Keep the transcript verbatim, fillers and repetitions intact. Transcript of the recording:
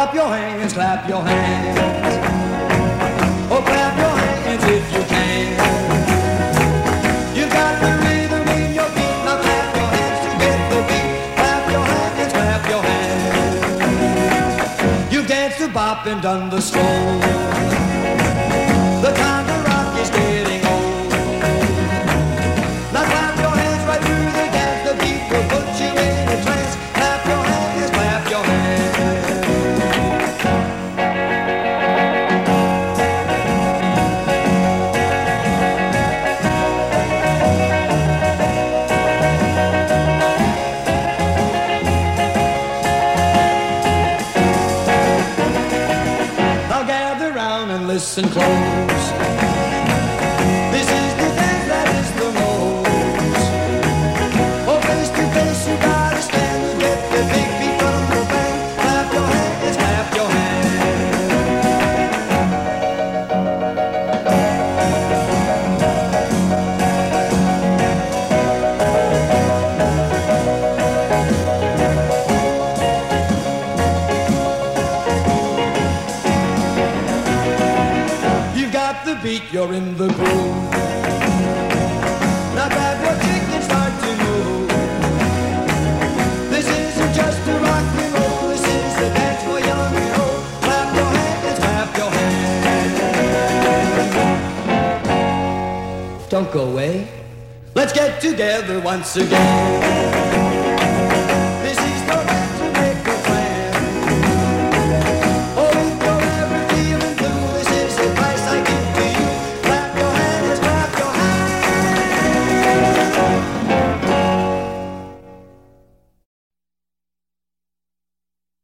up your hands, clap your hands. Oh, clap your hands if you can. You got the rhythm in your feet, now clap your hands to get the beat. Clap your hands, clap your hands. You've danced the bop and done the stroll. The time to rock is getting old. Now clap your hands right through the dance. The beat will put you in a trance. Clap your hands, clap your hands. Now gather round and listen close. This is the dance that is the most. Oh, face to face you gotta stand and get the big beat from the band. Clap your hands, clap your You got the beat, you're in the groove. Now grab your chick and start to move. This isn't just a rock and roll. This is the dance for young and old. Clap your hands, clap your hands. Don't go away. Let's get together once again.